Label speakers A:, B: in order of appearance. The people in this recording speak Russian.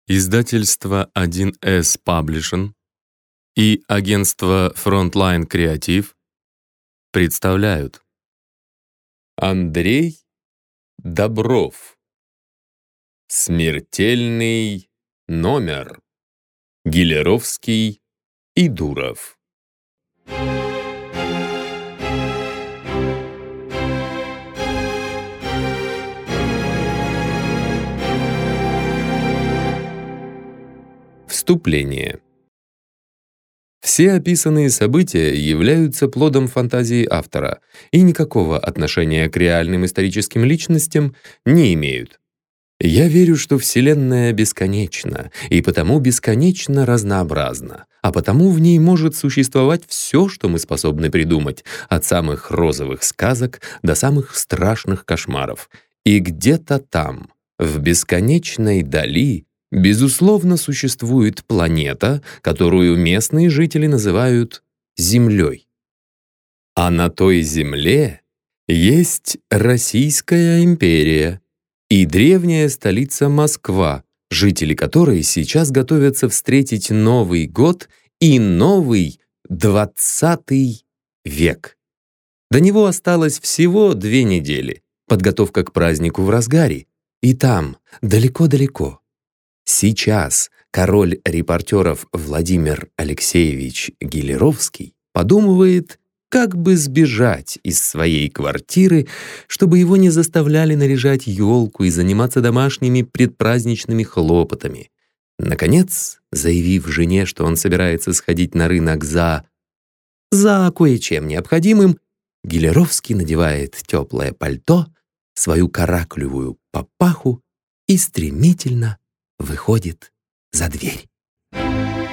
A: Издательство 1С Publishing и агентство Frontline Creative представляют Андрей Добров. Смертельный номер. Гилеровский и Дуров. Вступление. Все описанные события являются плодом фантазии автора и никакого отношения к реальным историческим личностям не имеют. Я верю, что Вселенная бесконечна, и потому бесконечно разнообразна, а потому в ней может существовать все, что мы способны придумать, от самых розовых сказок до самых страшных кошмаров. И где-то там, в бесконечной дали, безусловно, существует планета, которую местные жители называют Землей. А на той Земле есть Российская империя и древняя столица Москва, жители которой сейчас готовятся встретить Новый год и новый 20 век. До него осталось всего 2 недели. Подготовка к празднику в разгаре. И там, далеко-далеко, сейчас король репортеров Владимир Алексеевич Гилеровский подумывает, как бы сбежать из своей квартиры, чтобы его не заставляли наряжать елку и заниматься домашними предпраздничными хлопотами. Наконец, заявив жене, что он собирается сходить на рынок за кое-чем необходимым, Гилеровский надевает теплое пальто, свою каракулевую папаху и стремительно выходит за дверь.